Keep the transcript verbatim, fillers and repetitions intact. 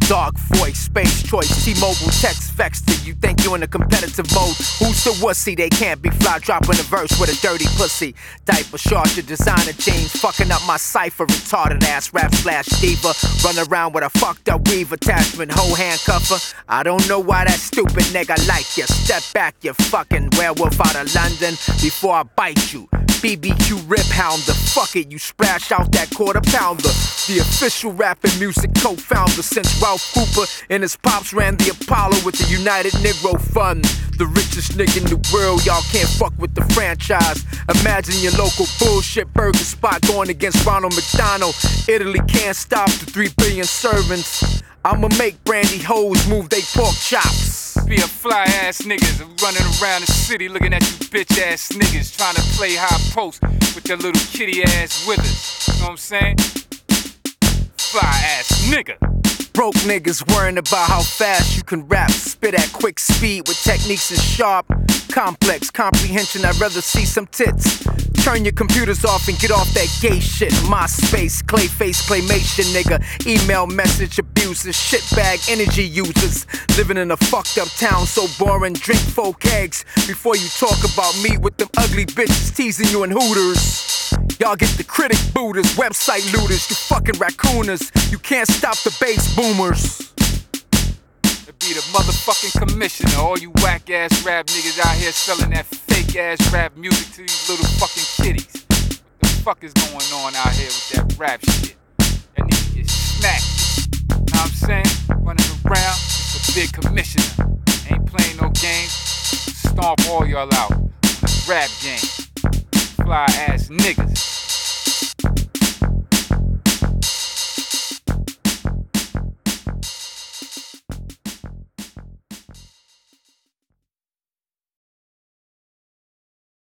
Dark voice, space choice, T-Mobile text vexed it. You think you in a competitive mode? Who's the wussy? They can't be fly dropping a verse with a dirty pussy. Diaper short, your designer jeans, fucking up my cipher. Retarded ass rap slash diva. Run around with a fucked up weave attachment, hoe handcuffer. I don't know why that stupid nigga like you. Step back, you fucking werewolf out of London before I bite you. B B Q rip pounder, fuck it, you splash out that quarter pounder. The official rap and music co-founder since Ralph Cooper and his pops ran the Apollo with the United Negro Fund. The richest nigga in the world, y'all can't fuck with the franchise. Imagine your local bullshit burger spot going against Ronald McDonald. Italy can't stop the three billion servants. I'ma make brandy hoes move they pork chops. Be a fly ass niggas running around the city looking at you bitch ass niggas trying to play high post with your little kitty ass withers. You know what I'm saying? Fly ass nigga. Broke niggas worrying about how fast you can rap. Spit at quick speed with techniques and sharp, complex comprehension. I'd rather see some tits. Turn your computers off and get off that gay shit. MySpace, Clayface, Playmation, nigga. Email message abusers, shitbag energy users. Living in a fucked up town, so boring. Drink four kegs before you talk about me with them ugly bitches teasing you in Hooters. Y'all get the critic booters, website looters, you fucking raccooners. You can't stop the bass boomers. It be the motherfucking commissioner. All you whack ass rap niggas out here selling that fake ass rap music to these little fucking kiddies. What the fuck is going on out here with that rap shit? That need to get smacked. Know what I'm saying? Running around, it's a big commissioner. Ain't playing no games. Stomp all y'all out on the rap game. Fly ass niggas.